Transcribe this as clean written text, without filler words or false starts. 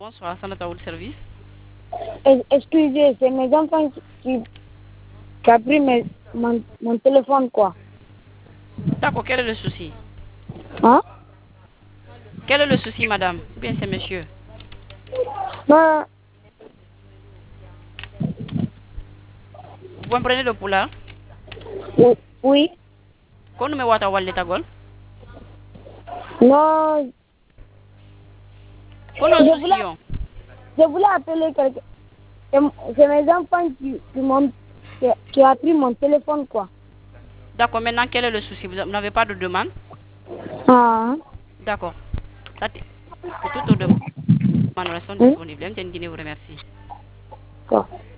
Bonsoir, Sanata au service. Excusez, c'est mes enfants qui a pris mon téléphone, quoi. D'accord, quel est le souci? Hein? Quel est le souci, madame? Ou bien c'est monsieur? Non, Vous comprenez le poula? oui. Quand nous me wata wallet tagol? Non, Quand nous soucions? je voulais appeler quelqu'un. C'est mes enfants qui a pris mon téléphone, quoi. D'accord, maintenant quel est le souci? Vous n'avez pas de demande? Ah, D'accord. Pour toutes nos demandes, nous restons hein? disponibles. MTN Guinée vous remercie. Quoi.